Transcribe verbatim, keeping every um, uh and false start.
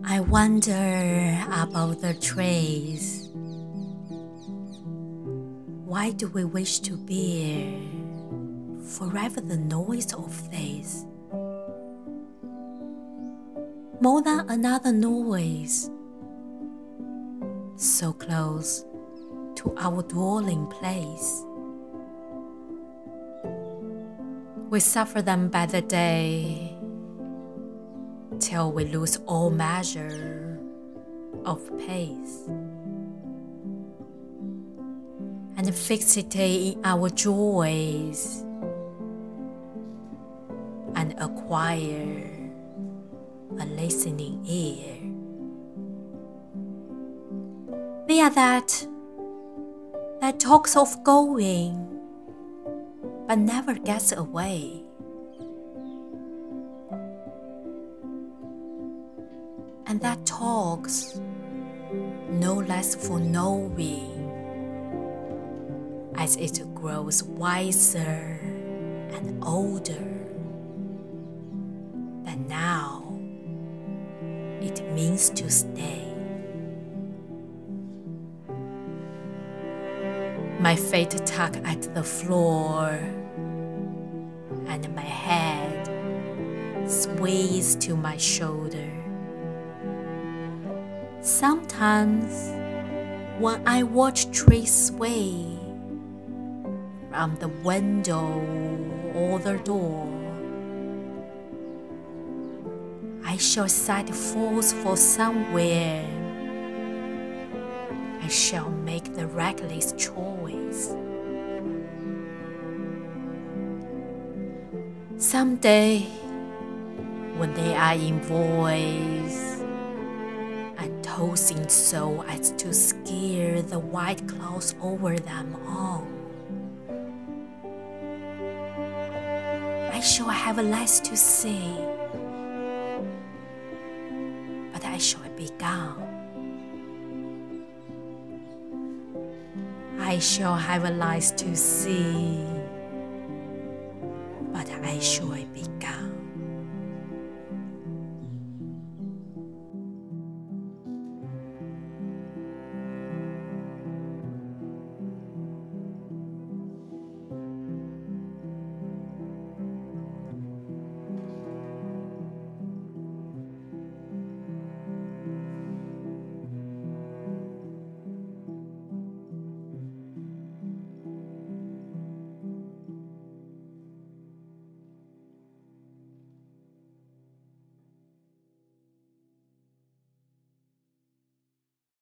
I wonder about the trees. Why do we wish to bear forever the noise of this? More than another noise, so close to our dwelling place. We suffer them by the day, till we lose all measure of pace, and fixity in our joys, and acquire a listening ear. They are that that talks of going, but never gets away. And that talks no less for knowing, as it grows wiser and older, that now it means to stay. My feet tug at the floor, and my head sways to my shoulder. Sometimes, when I watch trees sway from the window or the door, I shall set forth for somewhere. I shall make the reckless choice. Someday, when they are in voice and tossing so as to scare the white clouds over them all, I shall have less to say, but I shall be gone. I shall have less to see,